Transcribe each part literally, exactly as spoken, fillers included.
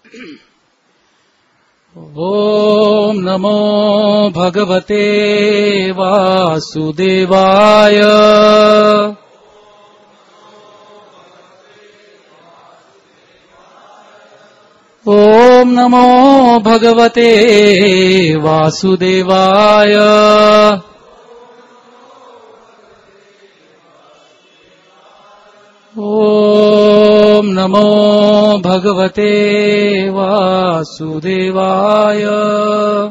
Om Namo Bhagavate Vasudevaya. Om Namo Bhagavate Vasudevaya. Om Namo Bhagavate Vasudevaya.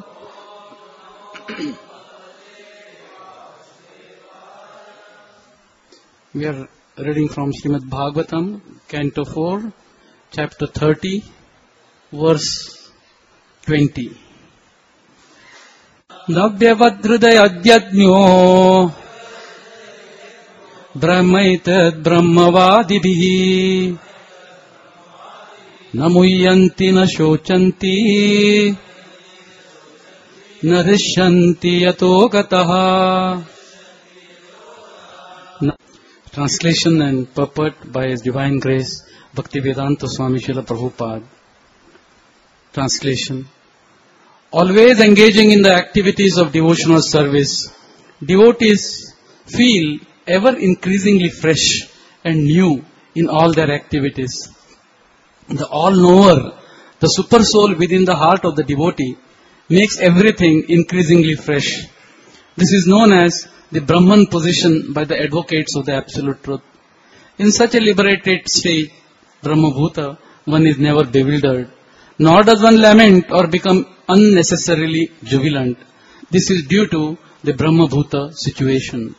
We are reading from Srimad Bhagavatam, Canto four, Chapter thirty, Verse twenty. Navyavadhrudaya adyadnyo Brahmaitad brahmavadibhi Namuyanti na shochanti Narishanti yato gataha. Translation and purport by His Divine Grace Bhaktivedanta Swami Srila Prabhupada. Translation. Always engaging in the activities of devotional service, devotees feel ever increasingly fresh and new in all their activities. The all-knower, the super soul within the heart of the devotee, makes everything increasingly fresh. This is known as the Brahman position by the advocates of the Absolute Truth. In such a liberated state, Brahmabhuta, one is never bewildered, nor does one lament or become unnecessarily jubilant. This is due to the Brahmabhuta situation.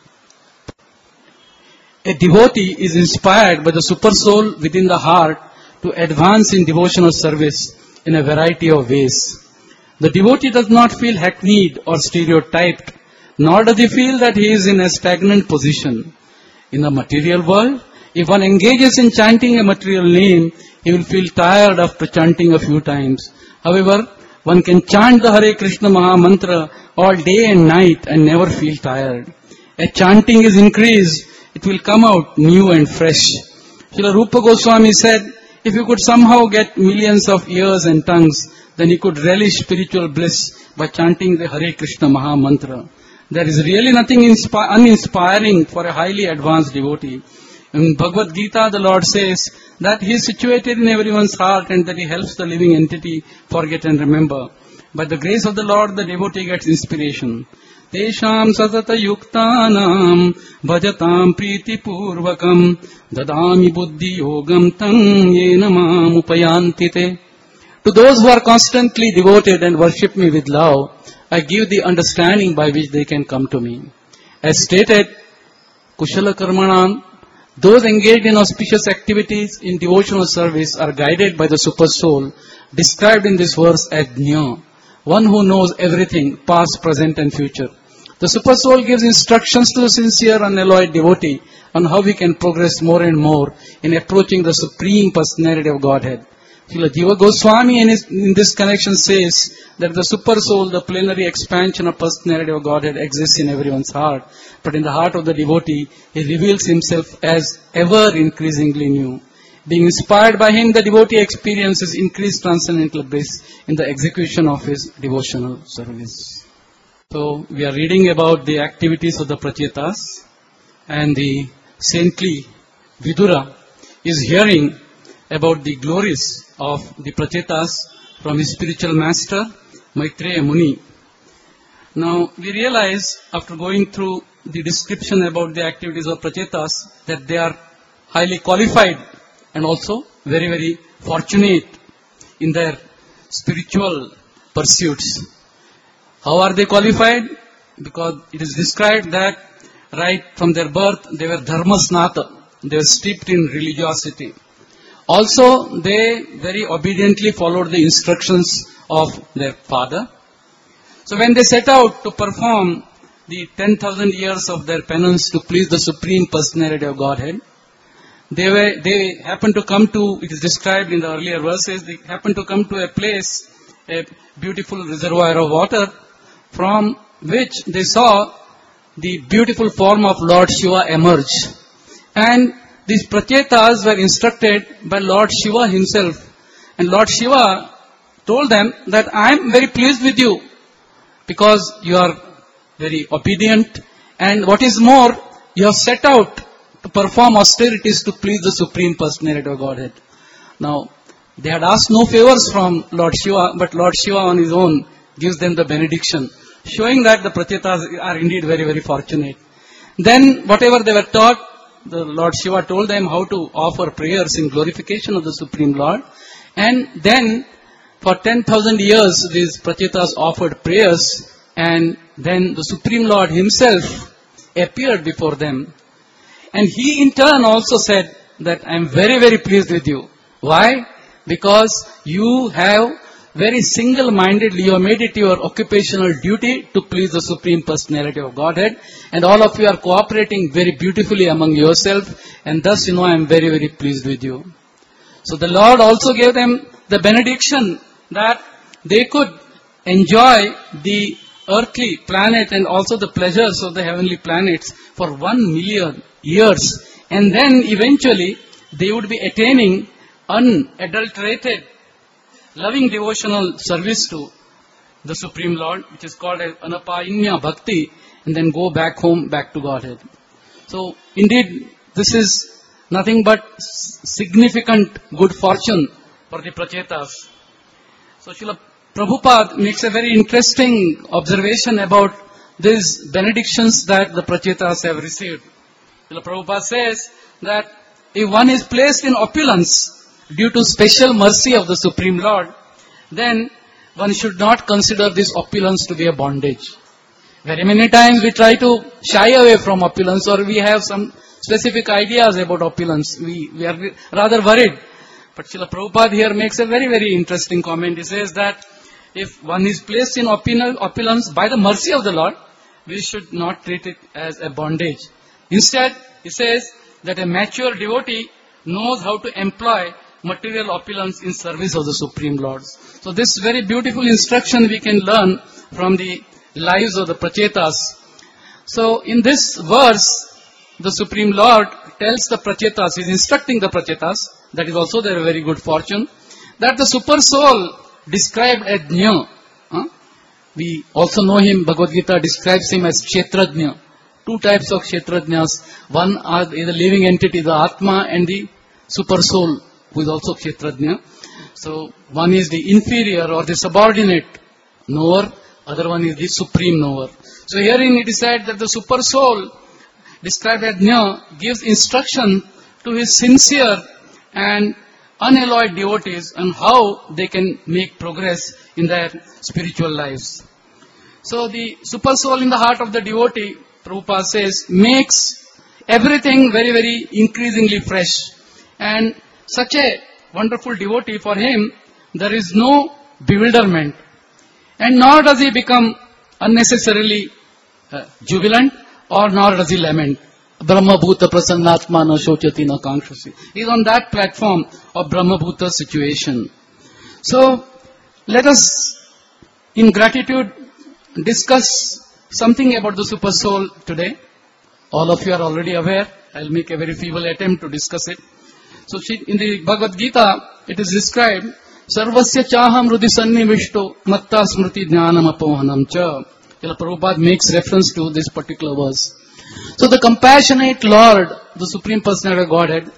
A devotee is inspired by the super soul within the heart to advance in devotional service in a variety of ways. The devotee does not feel hackneyed or stereotyped, nor does he feel that he is in a stagnant position. In the material world, if one engages in chanting a material name, he will feel tired after chanting a few times. However, one can chant the Hare Krishna Maha Mantra all day and night and never feel tired. As chanting is increased, it will come out new and fresh. Srila Rupa Goswami said, if you could somehow get millions of ears and tongues, then you could relish spiritual bliss by chanting the Hare Krishna Maha Mantra. There is really nothing inspi- uninspiring for a highly advanced devotee. In Bhagavad Gita, the Lord says that He is situated in everyone's heart and that He helps the living entity forget and remember. By the grace of the Lord, the devotee gets inspiration. Tesham satata yuktanam bhajatam priti purvakam dadami buddhi yogam tam yena mam upayantite. To those who are constantly devoted and worship me with love, I give the understanding by which they can come to me. As stated, Kushala Karmanam, those engaged in auspicious activities in devotional service are guided by the Super Soul, described in this verse as Jna, one who knows everything, past, present and future. The Super Soul gives instructions to the sincere, unalloyed devotee on how he can progress more and more in approaching the Supreme Personality of Godhead. Srila Jiva Goswami in, his, in this connection says that the Super Soul, the plenary expansion of Personality of Godhead, exists in everyone's heart. But in the heart of the devotee, he reveals himself as ever increasingly new. Being inspired by him, the devotee experiences increased transcendental bliss in the execution of his devotional service. So, we are reading about the activities of the Prachetas, and the saintly Vidura is hearing about the glories of the Prachetas from his spiritual master, Maitreya Muni. Now, we realize after going through the description about the activities of Prachetas that they are highly qualified and also very, very fortunate in their spiritual pursuits. How are they qualified? Because it is described that right from their birth they were dharmasnata, they were steeped in religiosity. Also, they very obediently followed the instructions of their father. So when they set out to perform the ten thousand years of their penance to please the Supreme Personality of Godhead, they were, they happened to come to, it is described in the earlier verses, they happened to come to a place, a beautiful reservoir of water, from which they saw the beautiful form of Lord Shiva emerge. And these Prachetas were instructed by Lord Shiva himself And Lord Shiva told them that I am very pleased with you because you are very obedient, and what is more, you have set out to perform austerities to please the Supreme Personality of Godhead. Now, they had asked no favors from Lord Shiva, but Lord Shiva on his own gives them the benediction, showing that the Prachetas are indeed very, very fortunate. Then, whatever they were taught, the Lord Shiva told them how to offer prayers in glorification of the Supreme Lord. And then, for ten thousand years, these Prachetas offered prayers, and then the Supreme Lord himself appeared before them. And he in turn also said that I am very, very pleased with you. Why? Because you have very single-mindedly, you have made it your occupational duty to please the Supreme Personality of Godhead, and all of you are cooperating very beautifully among yourself, and thus, you know, I am very, very pleased with you. So the Lord also gave them the benediction that they could enjoy the earthly planet and also the pleasures of the heavenly planets for one million years, and then eventually they would be attaining unadulterated loving devotional service to the Supreme Lord, which is called as Anapainya Bhakti, and then go back home, back to Godhead. So, indeed, this is nothing but significant good fortune for the Prachetas. So, Srila Prabhupada makes a very interesting observation about these benedictions that the Prachetas have received. Srila Prabhupada says that if one is placed in opulence due to special mercy of the Supreme Lord, then one should not consider this opulence to be a bondage. Very many times we try to shy away from opulence, or we have some specific ideas about opulence. We, we are rather worried. But Srila Prabhupada here makes a very, very interesting comment. He says that if one is placed in opulence by the mercy of the Lord, we should not treat it as a bondage. Instead, he says that a mature devotee knows how to employ material opulence in service of the Supreme Lord. So this very beautiful instruction we can learn from the lives of the Prachetas. So in this verse, the Supreme Lord tells the Prachetas, he is instructing the Prachetas, that is also their very good fortune, that the super soul described as Jna, huh? we also know him, Bhagavad Gita describes him as Kshetrajna. Two types of Kshetrajnas. One are the living entity, the Atma, and the super soul, who is also Kshetrajna. So, one is the inferior or the subordinate knower, other one is the supreme knower. So, herein it is said that the super soul, described as Jna, gives instruction to his sincere and unalloyed devotees on how they can make progress in their spiritual lives. So, the super soul in the heart of the devotee, Prabhupada says, makes everything very, very increasingly fresh. And such a wonderful devotee, for him, there is no bewilderment. And nor does he become unnecessarily uh, jubilant, or nor does he lament. Brahma Bhuta Prasannatma na Shochati na Kankshasi. He is on that platform of Brahma Bhuta situation. So, let us, in gratitude, discuss something about the Super Soul today. All of you are already aware. I will make a very feeble attempt to discuss it. So, in the Bhagavad Gita, it is described, Sarvasya chaham rudhi sannivishto matta smriti jnanam apohanam cha. Prabhupada makes reference to this particular verse. So, the compassionate Lord, the Supreme Personality of Godhead,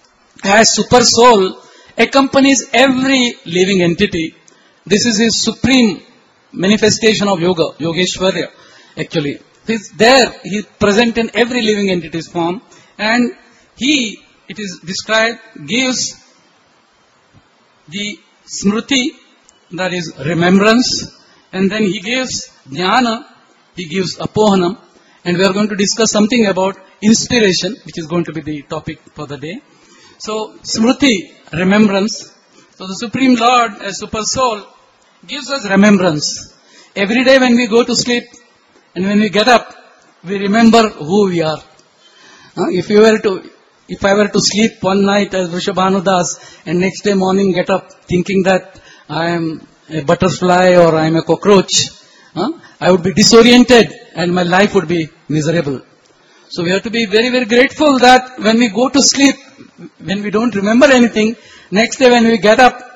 as Super Soul, accompanies every living entity. This is his supreme manifestation of yoga, Yogeshwarya, actually. He's there, he is present in every living entity's form, and he, it is described, gives the smriti, that is remembrance, and then he gives jnana, he gives apohanam, and we are going to discuss something about inspiration, which is going to be the topic for the day. So, smriti, remembrance. So, the Supreme Lord, as Super Soul, gives us remembrance. Every day when we go to sleep, and when we get up, we remember who we are. Uh, if you were to, if I were to sleep one night as Vrishabhanudas and next day morning get up thinking that I am a butterfly or I am a cockroach, uh, I would be disoriented and my life would be miserable. So we have to be very, very grateful that when we go to sleep, when we don't remember anything, next day when we get up,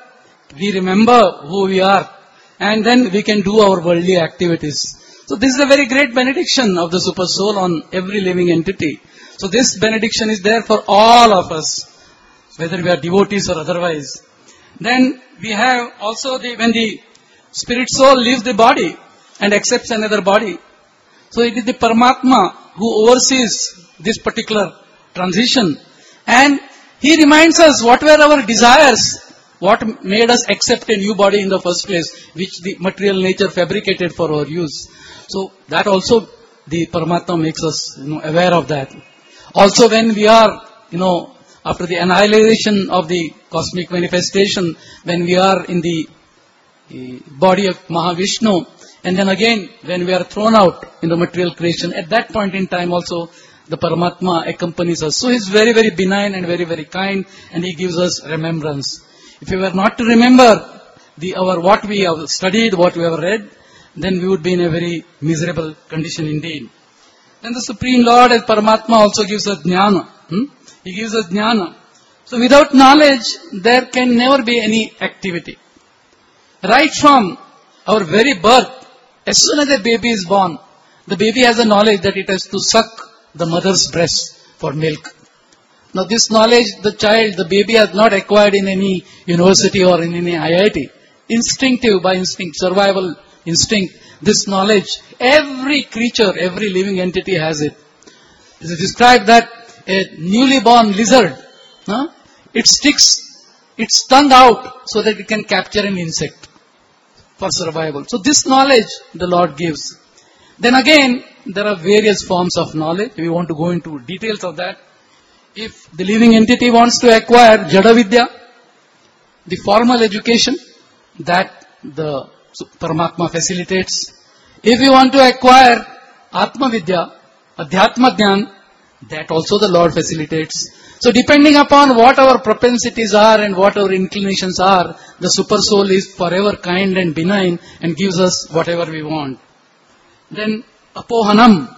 we remember who we are, and then we can do our worldly activities. So this is a very great benediction of the super soul on every living entity. So this benediction is there for all of us, whether we are devotees or otherwise. Then we have also the, when the spirit soul leaves the body and accepts another body. So it is the Paramatma who oversees this particular transition. And he reminds us what were our desires, what made us accept a new body in the first place, which the material nature fabricated for our use. So that also the Paramatma makes us, you know, aware of that. Also when we are, you know, after the annihilation of the cosmic manifestation, when we are in the, the body of Mahavishnu, and then again when we are thrown out in the material creation, at that point in time also the Paramatma accompanies us. So he is very, very benign and very, very kind, and he gives us remembrance. If we were not to remember the our what we have studied, what we have read, then we would be in a very miserable condition indeed. Then the Supreme Lord as Paramatma also gives us jnana. Hmm? He gives us jnana. So without knowledge, there can never be any activity. Right from our very birth, as soon as a baby is born, the baby has a knowledge that it has to suck the mother's breast for milk. Now this knowledge, the child, the baby has not acquired in any university or in any I I T. Instinctive, by instinct, survival instinct, this knowledge, every creature, every living entity has it. It is described that a newly born lizard, huh, it sticks its tongue out so that it can capture an insect for survival. So this knowledge the Lord gives. Then again, there are various forms of knowledge. We want to go into details of that. If the living entity wants to acquire Jada Vidya, the formal education, that the Paramatma facilitates. If you want to acquire Atma Vidya, Adhyatma Jnana, that also the Lord facilitates. So depending upon what our propensities are and what our inclinations are, the super soul is forever kind and benign and gives us whatever we want. Then Apohanam,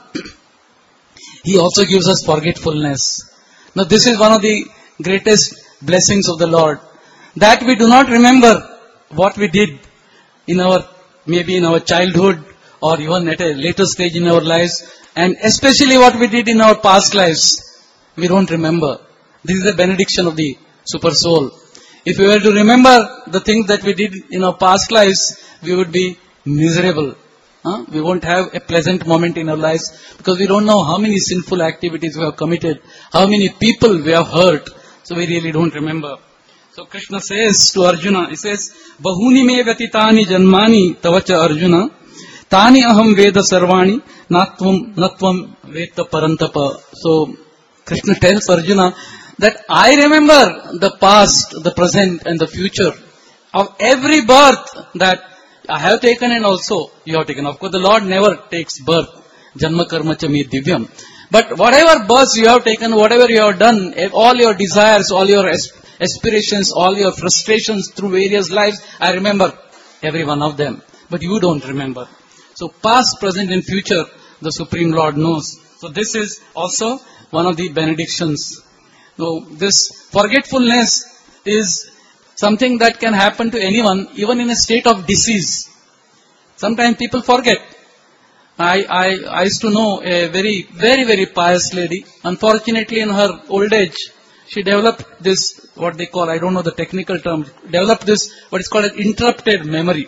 he also gives us forgetfulness. Now this is one of the greatest blessings of the Lord, that we do not remember what we did in our, maybe in our childhood or even at a later stage in our lives, and especially what we did in our past lives, we don't remember. This is the benediction of the super soul. If we were to remember the things that we did in our past lives, we would be miserable. Huh? We won't have a pleasant moment in our lives because we don't know how many sinful activities we have committed, how many people we have hurt, so we really don't remember. So Krishna says to Arjuna, he says, Bahuni me vyatitani janmani tavacha Arjuna, tani aham veda sarvani, natvam, natvam veta parantapa. So Krishna tells Arjuna that I remember the past, the present and the future of every birth that I have taken and also you have taken. Of course, the Lord never takes birth. Janma karma cha me divyam. But whatever births you have taken, whatever you have done, all your desires, all your aspirations, all your frustrations through various lives, I remember every one of them. But you don't remember. So past, present and future, the Supreme Lord knows. So this is also one of the benedictions. So this forgetfulness is something that can happen to anyone, even in a state of disease. Sometimes people forget. I, I, I used to know a very, very, very pious lady. Unfortunately, in her old age, she developed this, what they call, I don't know the technical term, developed this, what is called an interrupted memory.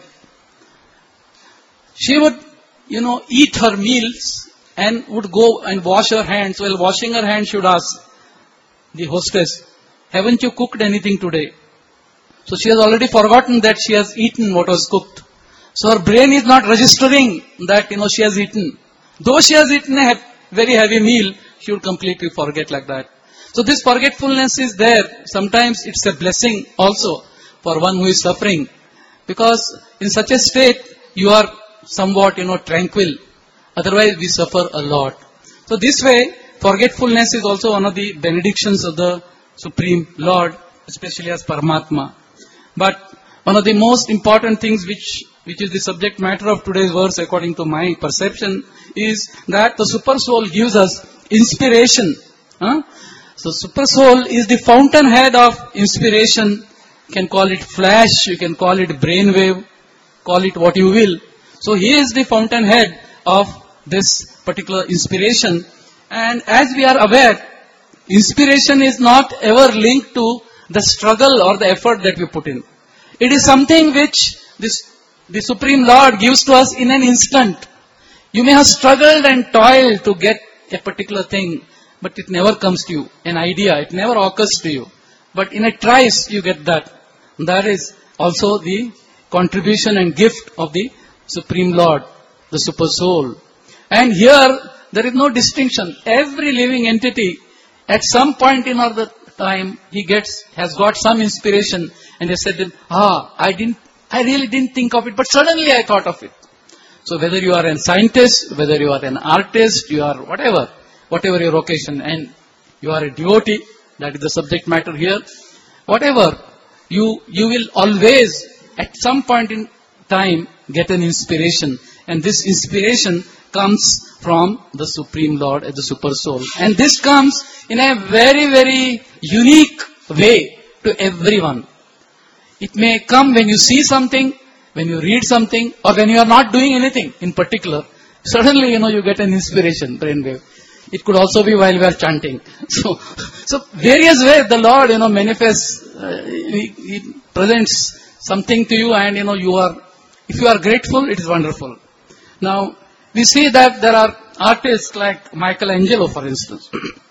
She would, you know, eat her meals and would go and wash her hands. While washing her hands, she would ask the hostess, haven't you cooked anything today? So she has already forgotten that she has eaten what was cooked. So her brain is not registering that, you know, she has eaten. Though she has eaten a very heavy meal, she would completely forget like that. So this forgetfulness is there. Sometimes it's a blessing also for one who is suffering. Because in such a state, you are somewhat, you know, tranquil. Otherwise, we suffer a lot. So this way, forgetfulness is also one of the benedictions of the Supreme Lord, especially as Paramatma. But one of the most important things which, which is the subject matter of today's verse according to my perception is that the super soul gives us inspiration. Huh? So super soul is the fountainhead of inspiration you can call it flash, you can call it brainwave, call it what you will. So he is the fountainhead of this particular inspiration. And as we are aware, inspiration is not ever linked to the struggle or the effort that we put in. It is something which this, the Supreme Lord gives to us in an instant. You may have struggled and toiled to get a particular thing, but it never comes to you. An idea, it never occurs to you. But in a trice, you get that. That is also the contribution and gift of the Supreme Lord, the Super Soul. And here, there is no distinction. Every living entity, at some point in our time, he gets, has got some inspiration, and he said, ah, I didn't, I really didn't think of it, but suddenly I thought of it. So whether you are a scientist, whether you are an artist, you are whatever, whatever your vocation, and you are a devotee, that is the subject matter here, whatever, you, you will always, at some point in time, get an inspiration. And this inspiration comes from the Supreme Lord as the Super Soul. And this comes in a very, very unique way to everyone. It may come when you see something, when you read something, or when you are not doing anything in particular. Suddenly, you know, you get an inspiration, brainwave. It could also be while we are chanting. So, so various ways the Lord, you know, manifests, uh, he, he presents something to you, and, you know, you are, if you are grateful, it is wonderful. Now, we see that there are artists like Michelangelo, for instance.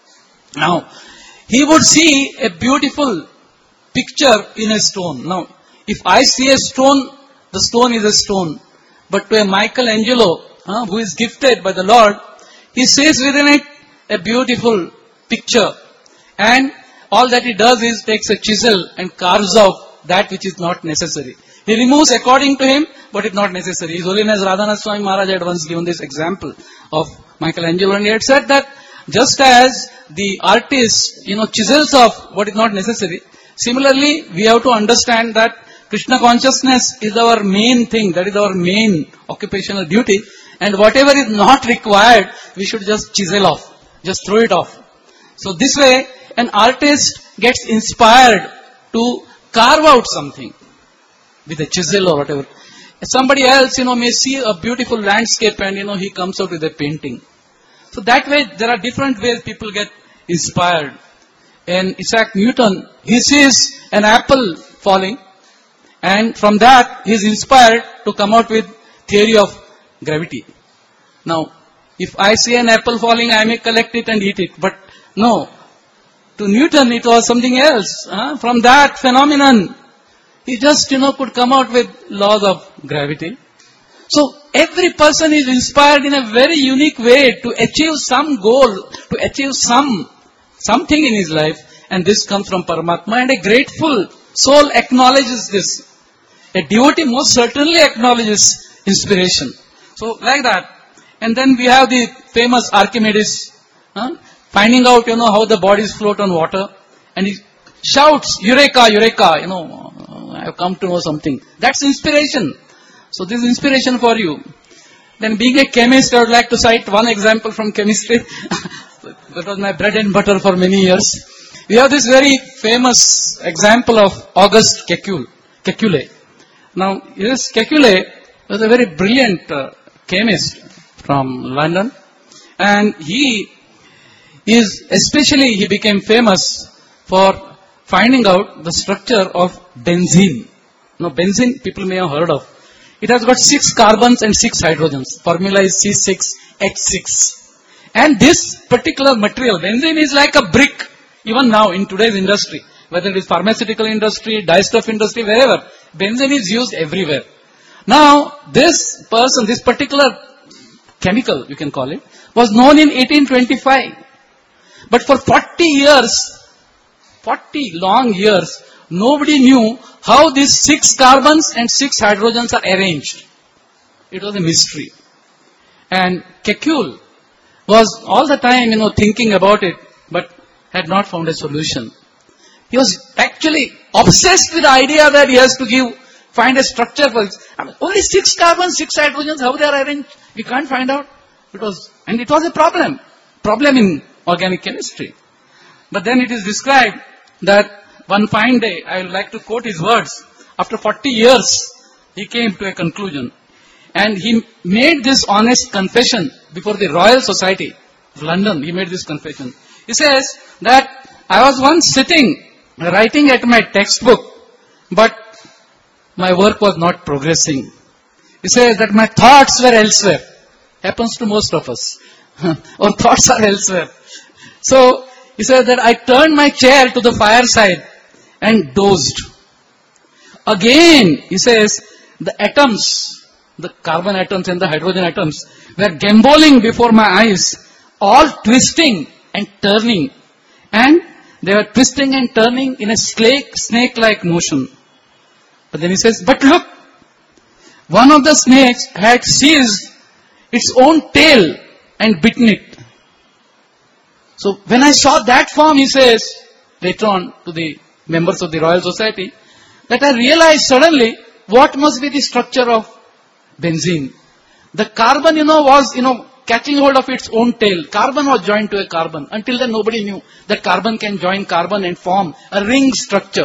Now, he would see a beautiful picture in a stone. Now, if I see a stone, the stone is a stone. But to a Michelangelo, uh, who is gifted by the Lord, he sees within it a beautiful picture. And all that he does is takes a chisel and carves out that which is not necessary. He removes according to him, but it's not necessary. His Holiness Radhanath Swami Maharaj had once given this example of Michelangelo, and he had said that just as the artist, you know, chisels off what is not necessary, similarly, we have to understand that Krishna consciousness is our main thing, that is our main occupational duty, and whatever is not required, we should just chisel off, just throw it off. So this way, an artist gets inspired to carve out something with a chisel or whatever. Somebody else, you know, may see a beautiful landscape and, you know, he comes out with a painting. So that way, there are different ways people get inspired. And Isaac Newton, he sees an apple falling, and from that, he is inspired to come out with theory of gravity. Now, if I see an apple falling, I may collect it and eat it. But no, to Newton, it was something else. Huh? From that phenomenon, he just, you know, could come out with laws of gravity. So, every person is inspired in a very unique way to achieve some goal, to achieve some, something in his life. And this comes from Paramatma. And a grateful soul acknowledges this. A devotee most certainly acknowledges inspiration. So, like that. And then we have the famous Archimedes, huh? finding out, you know, how the bodies float on water. And he shouts, Eureka, Eureka, you know, I have come to know something. That's inspiration. So this is inspiration for you. Then being a chemist, I would like to cite one example from chemistry. That was my bread and butter for many years. We have this very famous example of Auguste Kekule. Kekule. Now, this Kekule was a very brilliant uh, chemist from London. And he is, especially he became famous for finding out the structure of benzene. Now, benzene people may have heard of. It has got six carbons and six hydrogens. Formula is C six H six. And this particular material, benzene, is like a brick, even now in today's industry. Whether it is pharmaceutical industry, dyestuff industry, wherever. Benzene is used everywhere. Now, this person, this particular chemical, you can call it, was known in eighteen twenty-five. But for forty years, forty long years, nobody knew how these six carbons and six hydrogens are arranged. It was a mystery. And Kekule was all the time, you know, thinking about it, but had not found a solution. He was actually obsessed with the idea that he has to give, find a structure for it. I mean, only six carbons, six hydrogens, how they are arranged, we can't find out. It was, and it was a problem. Problem in organic chemistry. But then it is described that one fine day, I would like to quote his words. After forty years, he came to a conclusion. And he made this honest confession before the Royal Society of London. He made this confession. He says that I was once sitting, writing at my textbook, but my work was not progressing. He says that my thoughts were elsewhere. Happens to most of us. Our thoughts are elsewhere. So, he says that I turned my chair to the fireside and dozed. Again, he says, the atoms, the carbon atoms and the hydrogen atoms were gamboling before my eyes, all twisting and turning. And they were twisting and turning in a snake, snake-like motion. But then he says, but look, one of the snakes had seized its own tail and bitten it. So when I saw that form, he says, later on to the members of the Royal Society, that I realized suddenly what must be the structure of benzene. The carbon, you know, was, you know, catching hold of its own tail. Carbon was joined to a carbon. Until then, nobody knew that carbon can join carbon and form a ring structure.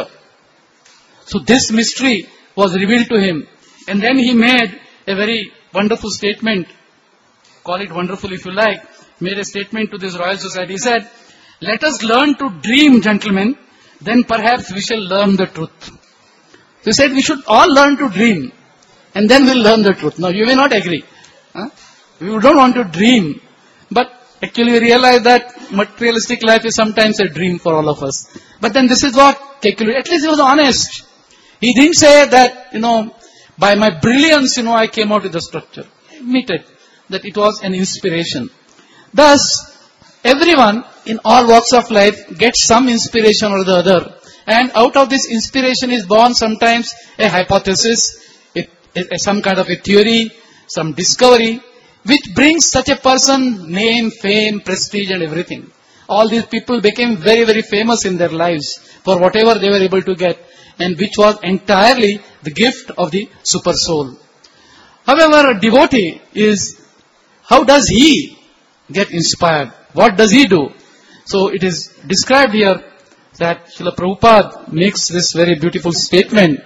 So this mystery was revealed to him. And then he made a very wonderful statement. Call it wonderful if you like. Made a statement to this Royal Society. He said, let us learn to dream, gentlemen. Then perhaps we shall learn the truth. So he said, we should all learn to dream. And then we'll learn the truth. Now, you may not agree. Huh? We don't want to dream. But actually we realize that materialistic life is sometimes a dream for all of us. But then this is what Kekulu, at least he was honest. He didn't say that, you know, by my brilliance, you know, I came out with the structure. He admitted that it was an inspiration. Thus, everyone in all walks of life gets some inspiration or the other. And out of this inspiration is born sometimes a hypothesis, a, a, a, some kind of a theory, some discovery, which brings such a person name, fame, prestige and everything. All these people became very, very famous in their lives for whatever they were able to get, and which was entirely the gift of the super soul. However, a devotee is, how does he get inspired? What does he do? So it is described here that Srila Prabhupada makes this very beautiful statement.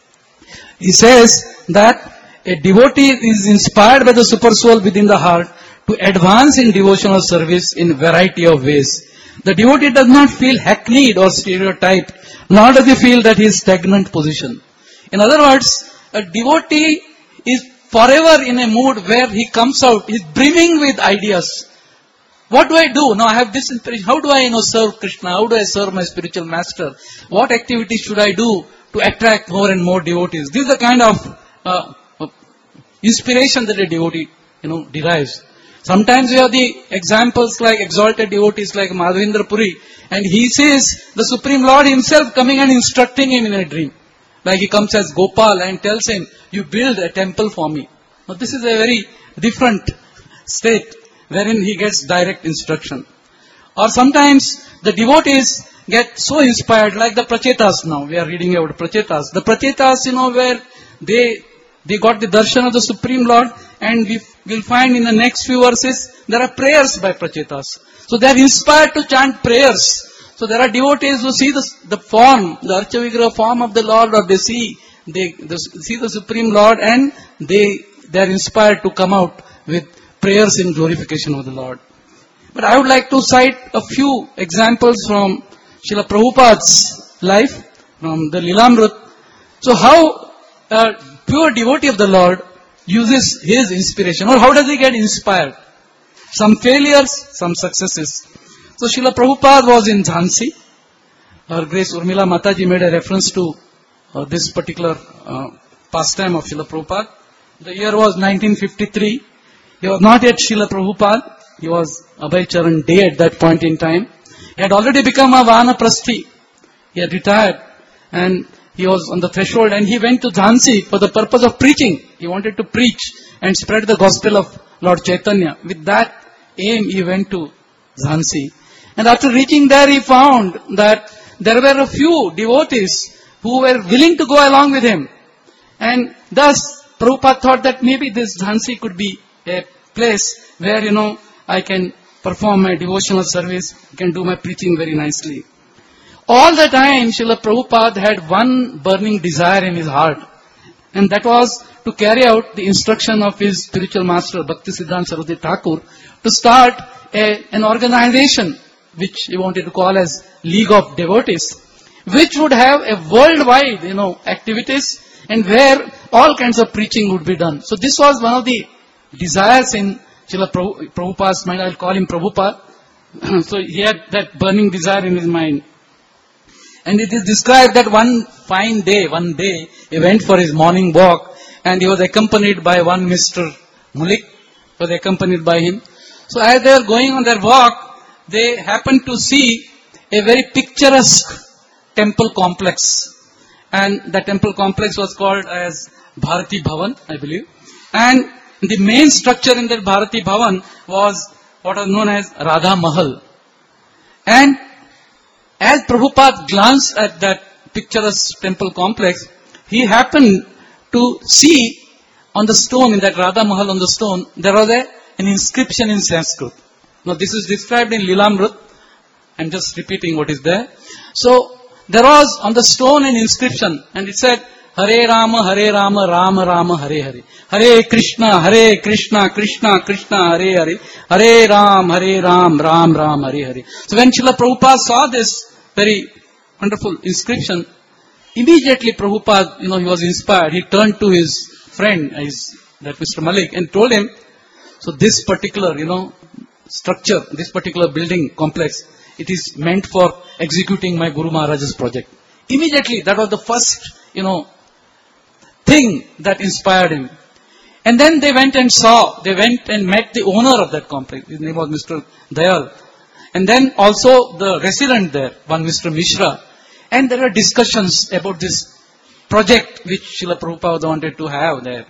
He says that a devotee is inspired by the super soul within the heart to advance in devotional service in variety of ways. The devotee does not feel hackneyed or stereotyped, nor does he feel that he is stagnant position. In other words, a devotee is forever in a mood where he comes out, he is brimming with ideas. What do I do? Now I have this inspiration. How do I, you know, serve Krishna? How do I serve my spiritual master? What activities should I do to attract more and more devotees? This is the kind of uh, inspiration that a devotee, you know, derives. Sometimes we have the examples like exalted devotees like Madhavendra Puri, and he sees the Supreme Lord himself coming and instructing him in a dream. Like he comes as Gopal and tells him, you build a temple for me. Now this is a very different state wherein he gets direct instruction. Or sometimes the devotees get so inspired, like the Prachetas now. We are reading about Prachetas. The Prachetas, you know, where they they got the darshan of the Supreme Lord, and we will find in the next few verses, there are prayers by Prachetas. So they are inspired to chant prayers. So there are devotees who see the, the form, the Archavigraha form of the Lord, or they see, they, they see the Supreme Lord, and they, they are inspired to come out with prayers in glorification of the Lord. But I would like to cite a few examples from Srila Prabhupada's life, from the Lilamrut. So how a pure devotee of the Lord uses his inspiration, or how does he get inspired? Some failures, some successes. So Srila Prabhupada was in Jhansi. Her Grace Urmila Mataji made a reference to uh, this particular uh, pastime of Srila Prabhupada. The year was nineteen fifty-three. He was not yet Srila Prabhupada. He was Abhay Charan Day at that point in time. He had already become a Vanaprasthi. He had retired and he was on the threshold, and he went to Jhansi for the purpose of preaching. He wanted to preach and spread the gospel of Lord Chaitanya. With that aim, he went to Jhansi. And after reaching there, he found that there were a few devotees who were willing to go along with him. And thus, Prabhupada thought that maybe this Jhansi could be a place where, you know, I can perform my devotional service, I can do my preaching very nicely. all the time Srila Prabhupada had one burning desire in his heart, and that was to carry out the instruction of his spiritual master Bhaktisiddhanta Saraswati Thakur to start a, an organization which he wanted to call as League of Devotees, which would have a worldwide, you know, activities and where all kinds of preaching would be done. So this was one of the desires in Srila Prabhupada's mind. I'll call him Prabhupada. So he had that burning desire in his mind. And it is described that one fine day, one day, he went for his morning walk and he was accompanied by one Mister Mulik, was accompanied by him. So as they were going on their walk, they happened to see a very picturesque temple complex. And the temple complex was called as Bharati Bhavan, I believe. And the main structure in that Bharati Bhavan was what was known as Radha Mahal. And as Prabhupada glanced at that picturesque temple complex, he happened to see on the stone, in that Radha Mahal on the stone, there was a, an inscription in Sanskrit. Now this is described in Lilamrit. I'm just repeating what is there. So there was on the stone an inscription, and it said, Hare Rama, Hare Rama, Rama Rama, Hare Hare. Hare Krishna, Hare Krishna, Krishna Krishna, Hare Hare. Hare Ram, Hare Ram, Ram Ram, Hare Hare. So when Srila Prabhupada saw this very wonderful inscription, immediately Prabhupada, you know, he was inspired. He turned to his friend, his, that Mister Malik, and told him, so this particular, you know, structure, this particular building complex, it is meant for executing my Guru Maharaj's project. Immediately, that was the first, you know, thing that inspired him. And then they went and saw, they went and met the owner of that complex. His name was Mister Dayal. And then also the resident there, one Mister Mishra. And there were discussions about this project which Srila Prabhupada wanted to have there.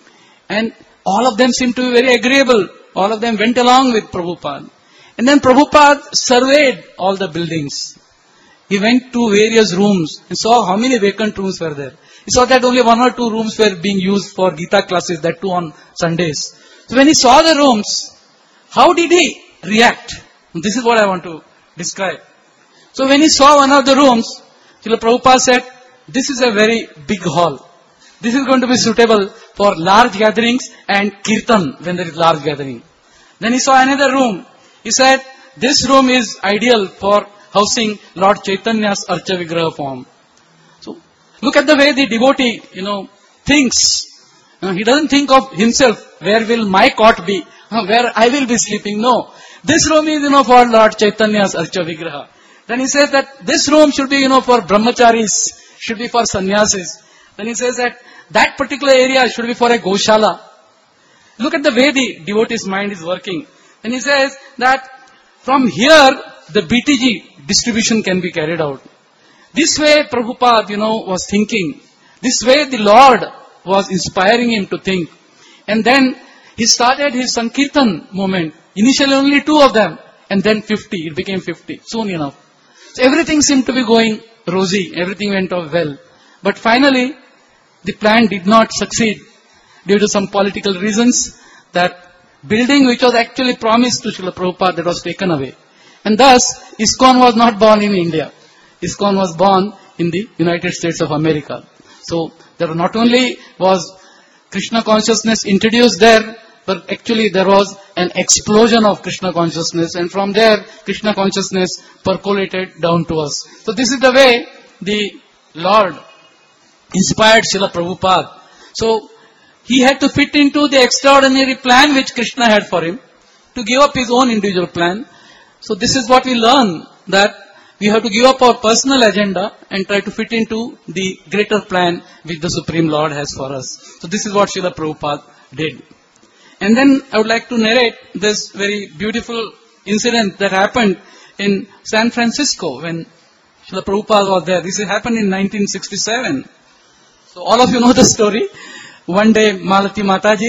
And all of them seemed to be very agreeable. All of them went along with Prabhupada. And then Prabhupada surveyed all the buildings. He went to various rooms and saw how many vacant rooms were there. He saw that only one or two rooms were being used for Gita classes, that too on Sundays. So when he saw the rooms, how did he react? This is what I want to describe. So when he saw one of the rooms, Srila Prabhupada said, this is a very big hall. This is going to be suitable for large gatherings and kirtan when there is large gathering. Then he saw another room. He said, this room is ideal for housing Lord Chaitanya's Archa Vigraha form. So, look at the way the devotee, you know, thinks. Uh, he doesn't think of himself, where will my cot be, uh, where I will be sleeping. No. This room is, you know, for Lord Chaitanya's Archa Vigraha. Then he says that this room should be, you know, for brahmacharis, should be for sannyasis. Then he says that that particular area should be for a Goshala. Look at the way the devotee's mind is working. And he says that from here, the B T G distribution can be carried out. This way Prabhupada, you know, was thinking. This way the Lord was inspiring him to think. And then he started his Sankirtan movement. Initially only two of them. And then fifty. It became fifty. Soon enough. So everything seemed to be going rosy. Everything went off well. But finally, the plan did not succeed due to some political reasons. That building which was actually promised to Srila Prabhupada, that was taken away. And thus, ISKCON was not born in India. ISKCON was born in the United States of America. So, there not only was Krishna consciousness introduced there, but actually there was an explosion of Krishna consciousness, and from there, Krishna consciousness percolated down to us. So this is the way the Lord inspired Srila Prabhupada. So, he had to fit into the extraordinary plan which Krishna had for him, to give up his own individual plan. So this is what we learn, that we have to give up our personal agenda and try to fit into the greater plan which the Supreme Lord has for us. So this is what Srila Prabhupada did. And then I would like to narrate this very beautiful incident that happened in San Francisco when Srila Prabhupada was there. This happened in nineteen sixty-seven. So all of you know the story. One day Malati Mataji,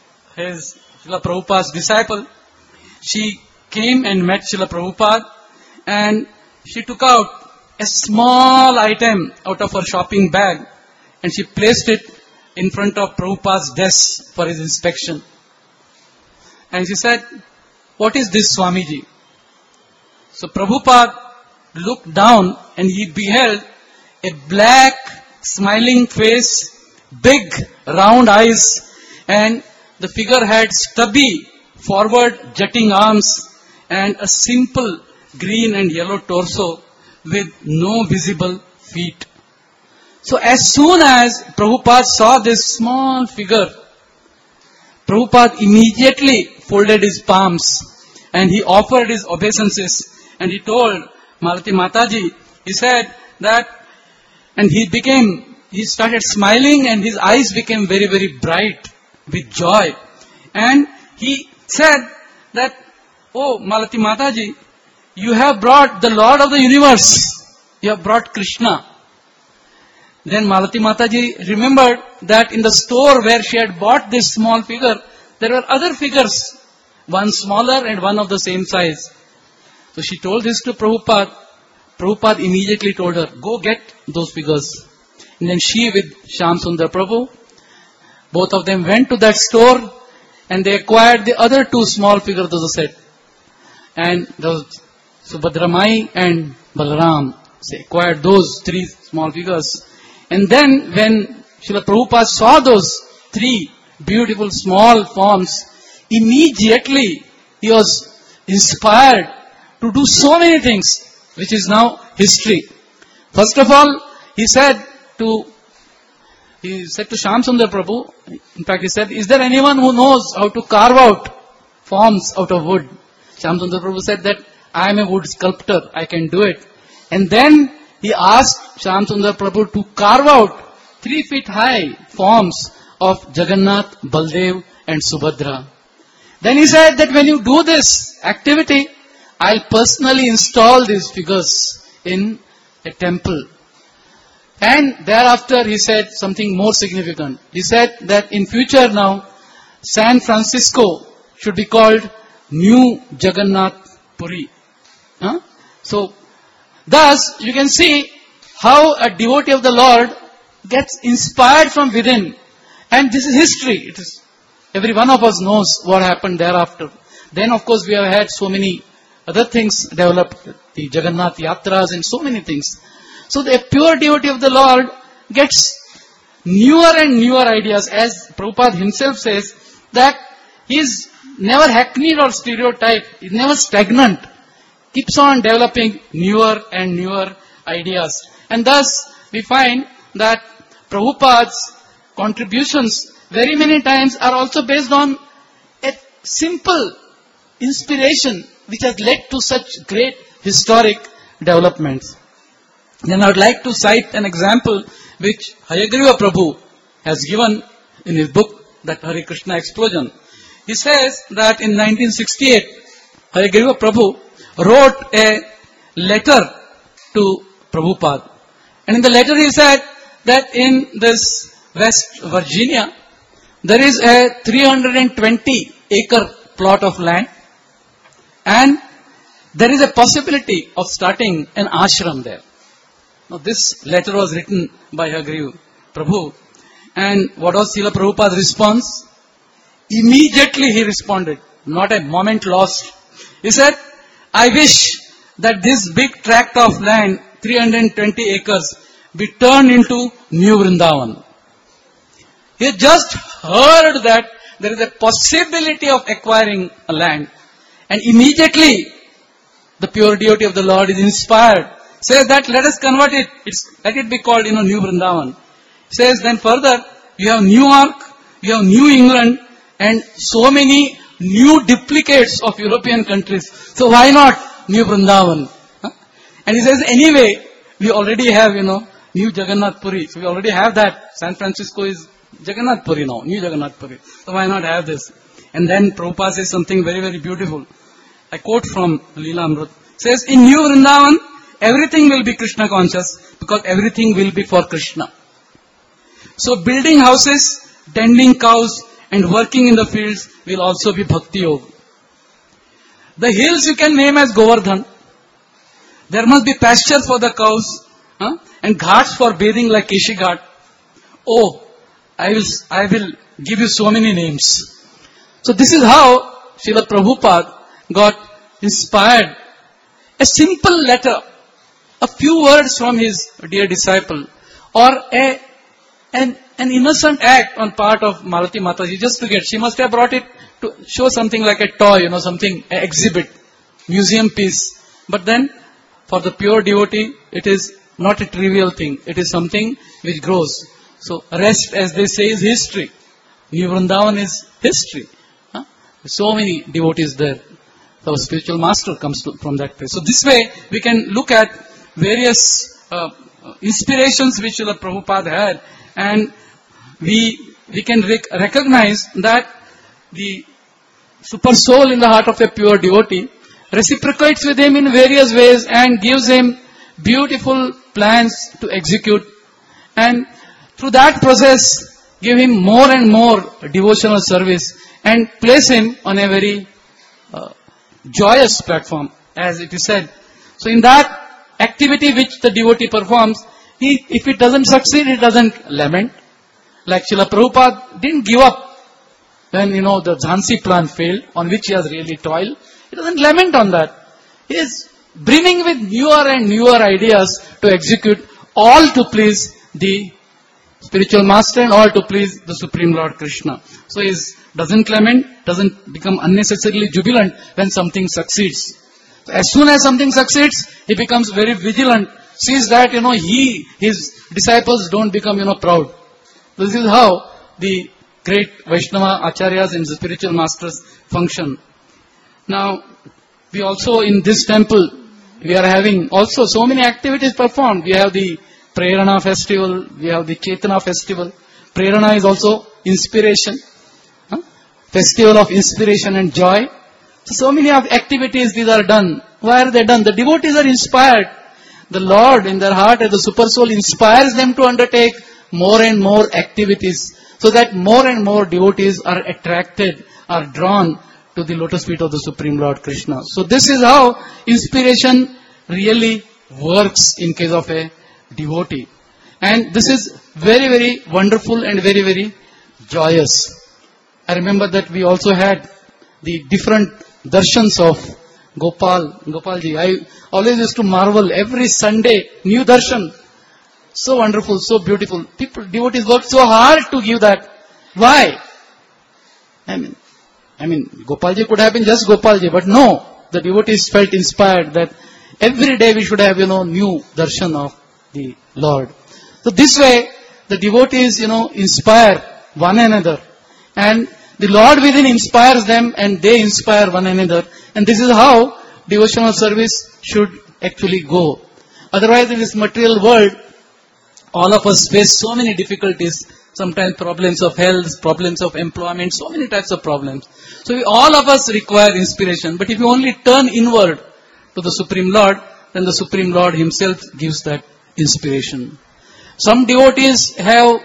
his Srila Prabhupada's disciple, she came and met Srila Prabhupada, and she took out a small item out of her shopping bag and she placed it in front of Prabhupada's desk for his inspection. And she said, what is this, Swamiji? So Prabhupada looked down and he beheld a black, smiling face, big, round eyes, and the figure had stubby, forward jutting arms and a simple green and yellow torso with no visible feet. So as soon as Prabhupada saw this small figure, Prabhupada immediately folded his palms and he offered his obeisances and he told Malati Mataji, he said that, and he became, he started smiling and his eyes became very, very bright with joy. And he said that, oh Malati Mataji, you have brought the Lord of the universe, you have brought Krishna. Then Malati Mataji remembered that in the store where she had bought this small figure, there were other figures, one smaller and one of the same size. So she told this to Prabhupada. Prabhupada immediately told her, go get those figures. And then she with Shyam Sundar Prabhu, both of them went to that store and they acquired the other two small figures of the set. And those Subhadramai and Balaram, they acquired those three small figures. And then when Srila Prabhupada saw those three beautiful small forms, immediately he was inspired to do so many things, which is now history. First of all, he said to he said to Shyam Sundar Prabhu, in fact he said, is there anyone who knows how to carve out forms out of wood? Shyam Sundar Prabhu said that I am a wood sculptor, I can do it. And then he asked Shyam Sundar Prabhu to carve out three feet high forms of Jagannath, Baldev and Subhadra. Then he said that when you do this activity, I'll personally install these figures in a temple. And thereafter he said something more significant. He said that in future now, San Francisco should be called New Jagannath Puri. Huh? So, thus you can see how a devotee of the Lord gets inspired from within. And this is history. It is, every one of us knows what happened thereafter. Then of course we have had so many other things developed, the Jagannath Yatras and so many things. So the pure devotee of the Lord gets newer and newer ideas, as Prabhupada himself says, that he is never hackneyed or stereotyped, he is never stagnant, keeps on developing newer and newer ideas. And thus we find that Prabhupada's contributions very many times are also based on a simple inspiration which has led to such great historic developments. Then I would like to cite an example which Hayagriva Prabhu has given in his book, that Hare Krishna Explosion. He says that in nineteen sixty-eight, Hayagriva Prabhu wrote a letter to Prabhupada. And in the letter he said that in this West Virginia, there is a three hundred twenty acre plot of land and there is a possibility of starting an ashram there. Now this letter was written by Hayagriva Prabhu, and what was Srila Prabhupada's response? Immediately he responded, not a moment lost. He said, I wish that this big tract of land, three hundred twenty acres, be turned into New Vrindavan. He had just heard that there is a possibility of acquiring a land, and immediately the pure devotee of the Lord is inspired. Says that let us convert it. It's, let it be called, you know, New Vrindavan. Says then further, you have New York, you have New England, and so many new duplicates of European countries. So why not New Vrindavan? Huh? And he says anyway, we already have, you know, New Jagannath Puri. So we already have that. San Francisco is Jagannath Puri now, New Jagannath Puri. So why not have this? And then Prabhupada says something very, very beautiful. I quote from Leela Amrut. Says, in New Vrindavan, everything will be Krishna conscious because everything will be for Krishna. So building houses, tending cows and working in the fields will also be Bhakti Yoga. The hills you can name as Govardhan. There must be pasture for the cows, huh? And ghats for bathing like Keshi Ghat. Oh, I will, I will give you so many names. So this is how Srila Prabhupada got inspired. A simple letter a few words from his dear disciple, or a an, an innocent act on part of Malati Mataji just to get. She must have brought it to show something like a toy, you know, something, an exhibit, museum piece. But then, for the pure devotee, it is not a trivial thing. It is something which grows. So, rest, as they say, is history. New Vrindavan is history. Huh? So many devotees there. Our spiritual master comes to, from that place. So, this way, we can look at various uh, inspirations which Srila Prabhupada had, and we we can rec- recognize that the super soul in the heart of a pure devotee reciprocates with him in various ways and gives him beautiful plans to execute, and through that process give him more and more devotional service and place him on a very uh, joyous platform, as it is said. So in that activity which the devotee performs, he, if it doesn't succeed, he doesn't lament. Like Srila Prabhupada didn't give up when, you know, the Jhansi plan failed, on which he has really toiled. He doesn't lament on that. He is brimming with newer and newer ideas to execute, all to please the spiritual master and all to please the Supreme Lord Krishna. So he is, doesn't lament, doesn't become unnecessarily jubilant when something succeeds. So as soon as something succeeds, he becomes very vigilant, sees that, you know, he, his disciples don't become, you know, proud. This is how the great Vaishnava Acharyas and the spiritual masters function. Now, we also in this temple, we are having also so many activities performed. We have the Prerana festival, we have the Chetana festival. Prerana is also inspiration. Huh? Festival of inspiration and joy. So, so many of activities these are done. Why are they done? The devotees are inspired. The Lord in their heart as the super soul inspires them to undertake more and more activities, so that more and more devotees are attracted, are drawn to the lotus feet of the Supreme Lord Krishna. So this is how inspiration really works in case of a devotee. And this is very, very wonderful and very, very joyous. I remember that we also had the different darshans of Gopal, Gopalji. I always used to marvel every Sunday, new darshan. So wonderful, so beautiful. People, devotees work so hard to give that. Why? I mean, I mean, Gopalji could have been just Gopalji, but no, the devotees felt inspired that every day we should have, you know, new darshan of the Lord. So this way, the devotees, you know, inspire one another, and the Lord within inspires them, and they inspire one another, and this is how devotional service should actually go. Otherwise, in this material world, all of us face so many difficulties, sometimes problems of health, problems of employment, so many types of problems. So we, all of us require inspiration. But if you only turn inward to the Supreme Lord, then the Supreme Lord Himself gives that inspiration. Some devotees have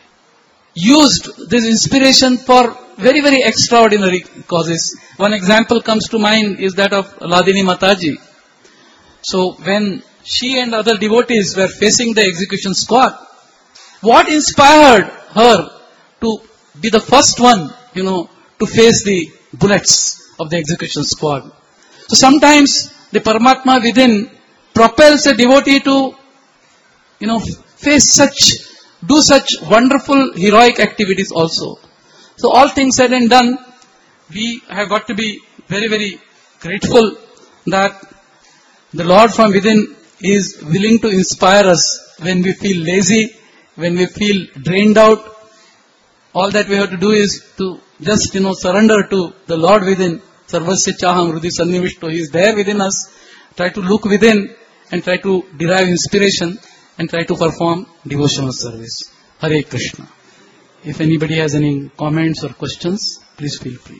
used this inspiration for very, very extraordinary causes. One example comes to mind is that of Ladini Mataji. So when she and other devotees were facing the execution squad, what inspired her to be the first one, you know, to face the bullets of the execution squad? So sometimes the Paramatma within propels a devotee to, you know, face such, do such wonderful heroic activities also. So all things said and done, we have got to be very, very grateful that the Lord from within is willing to inspire us when we feel lazy, when we feel drained out. All that we have to do is to just, you know, surrender to the Lord within. Sarvasya chaham hrudi sannivishto. He is there within us. Try to look within and try to derive inspiration and try to perform devotional service. Hare Krishna. If anybody has any comments or questions, please feel free.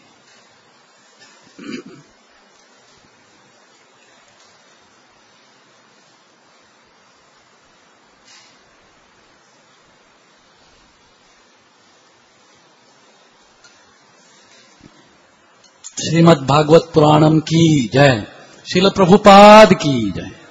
Shrimad Bhagavat पुराणम की जय, श्रील प्रभुपाद की जय।